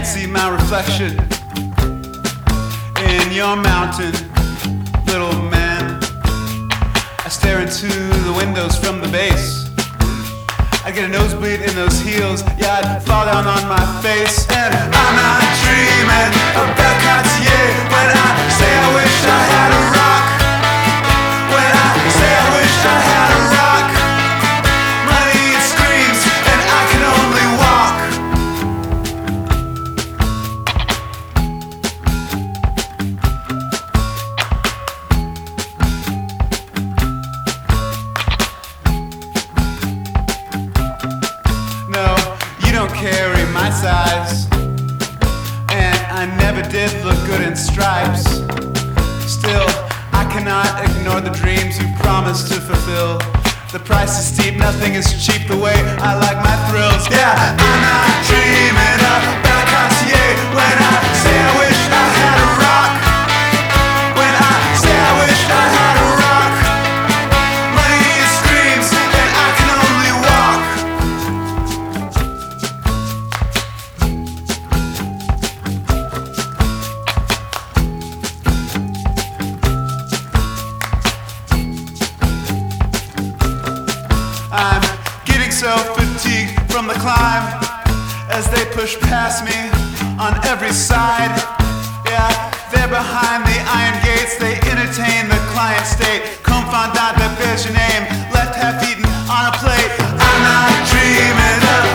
can't see my reflection in your mountain, little man. I stare into the windows from the base. I get a nosebleed in those heels. Yeah, I'd fall down on my face. And I'm not dreaming about Cartier when I say I wish I had a rock. When I say I wish I had a rock. Money screams and I can only walk. No, you don't carry my size, and I never did look good in stripes. Still, I cannot ignore the dreams you promised to fulfill. The price is steep, nothing is cheap the way I like my thrills. Yeah, I'm not dreaming about Cartier when I say I wish I had a rock. When I say I wish I had a rock. Money screams and I can only walk. I'm getting so fatigued from the climb as they push past me on every side. Yeah, they're behind the iron gates. They entertain the client state. Confondant, there's your name, left half eaten on a plate. I'm not dreaming of